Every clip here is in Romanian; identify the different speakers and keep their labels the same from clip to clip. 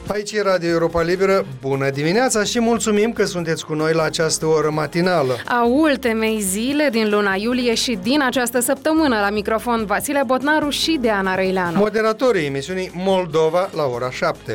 Speaker 1: Aici e Radio Europa Liberă, bună dimineața și mulțumim că sunteți cu noi la această oră matinală.
Speaker 2: A ultimei zile din luna iulie și din această săptămână, la microfon Vasile Botnaru și Deana Răileanu.
Speaker 1: Moderatorii emisiunii Moldova la ora 7.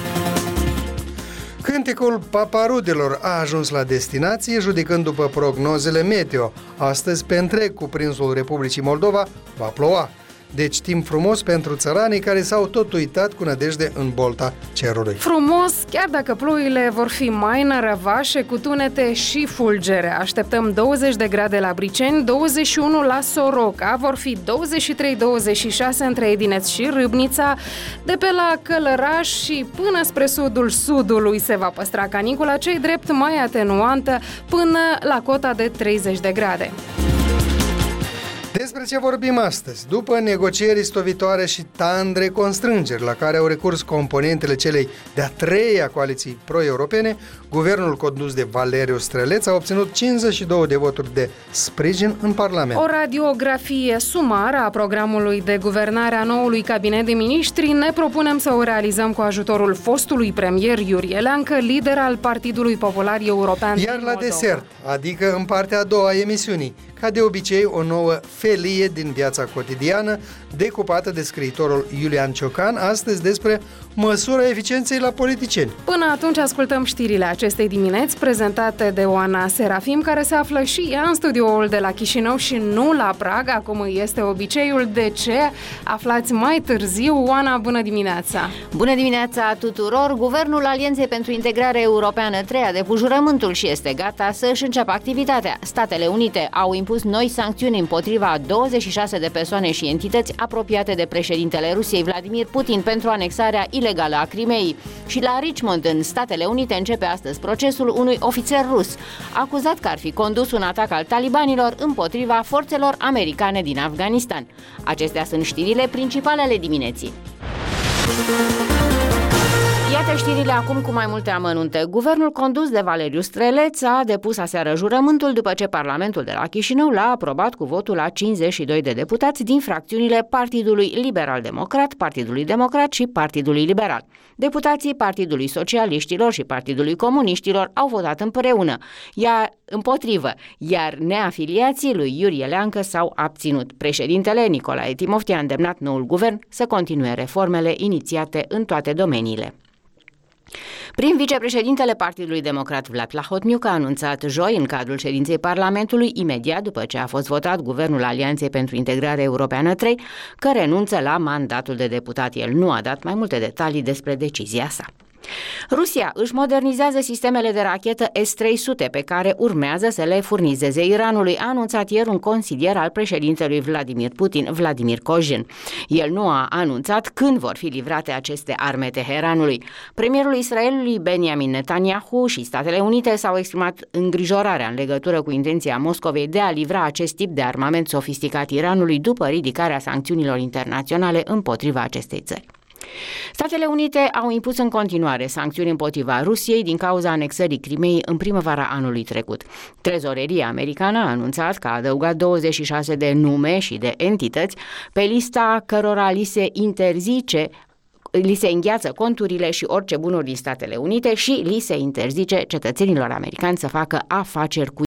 Speaker 1: Cântecul paparudelor a ajuns la destinație, judecând după prognozele meteo. Astăzi, pe întreg cuprinsul Republicii Moldova, va ploua. Deci timp frumos pentru țăranii care s-au tot uitat cu nădejde în bolta cerului.
Speaker 2: Frumos, chiar dacă ploile vor fi mai nărăvașe, cu tunete și fulgere. Așteptăm 20 de grade la Briceni, 21 la Soroca, vor fi 23-26 între Edineț și Râbnița. De pe la Călăraș și până spre sudul sudului se va păstra canicula, cei drept mai atenuantă, până la cota de 30 de grade.
Speaker 1: Despre ce vorbim astăzi? După negocieri stovitoare și tandre constrângeri la care au recurs componentele celei de-a treia coaliții pro-europene, guvernul condus de Valeriu Străleț a obținut 52 de voturi de sprijin în Parlament.
Speaker 2: O radiografie sumară a programului de guvernare a noului cabinet de miniștri ne propunem să o realizăm cu ajutorul fostului premier Iurie Leancă, lider al Partidului Popular European.
Speaker 1: Iar la desert, adică în partea a doua a emisiunii, ca de obicei, o nouă felie din viața cotidiană, decupată de scriitorul Iulian Ciocan, astăzi despre măsura eficienței la politicieni.
Speaker 2: Până atunci ascultăm știrile acestei dimineți, prezentate de Oana Serafim, care se află și ea în studioul de la Chișinău și nu la Praga, cum este obiceiul. De ce? Aflați mai târziu. Oana, bună dimineața!
Speaker 3: Bună dimineața tuturor! Guvernul Alianței pentru Integrare Europeană 3 a depus jurământul și este gata să-și înceapă activitatea. Statele Unite au impus noi sancțiuni împotriva 26 de persoane și entități apropiate de președintele Rusiei Vladimir Putin pentru anexarea ilegală a Crimeei. Și la Richmond, în Statele Unite, începe astăzi procesul unui ofițer rus, acuzat că ar fi condus un atac al talibanilor împotriva forțelor americane din Afganistan. Acestea sunt știrile principale ale dimineții. Iată știrile acum cu mai multe amănunte. Guvernul condus de Valeriu Străleț a depus aseară jurământul după ce Parlamentul de la Chișinău l-a aprobat cu votul la 52 de deputați din fracțiunile Partidului Liberal-Democrat, Partidului Democrat și Partidului Liberal. Deputații Partidului Socialiștilor și Partidului Comuniștilor au votat împreună, iar neafiliații lui Iurie Leancă s-au abținut. Președintele Nicolae Timofti a îndemnat noul guvern să continue reformele inițiate în toate domeniile. Prin vicepreședintele Partidului Democrat Vlad Plahotniuc a anunțat joi, în cadrul ședinței Parlamentului, imediat după ce a fost votat Guvernul Alianței pentru Integrare Europeană 3, că renunță la mandatul de deputat. El nu a dat mai multe detalii despre decizia sa. Rusia își modernizează sistemele de rachetă S-300 pe care urmează să le furnizeze Iranului, a anunțat ieri un consilier al președintelui Vladimir Putin, Vladimir Kozhin. El nu a anunțat când vor fi livrate aceste arme Teheranului. Premierul Israelului Benjamin Netanyahu și Statele Unite s-au exprimat îngrijorarea în legătură cu intenția Moscovei de a livra acest tip de armament sofisticat Iranului după ridicarea sancțiunilor internaționale împotriva acestei țări. Statele Unite au impus în continuare sancțiuni împotriva Rusiei din cauza anexării Crimeei în primăvara anului trecut. Trezoreria americană a anunțat că a adăugat 26 de nume și de entități pe lista cărora li se îngheață conturile și orice bunuri din Statele Unite și li se interzice cetățenilor americani să facă afaceri cu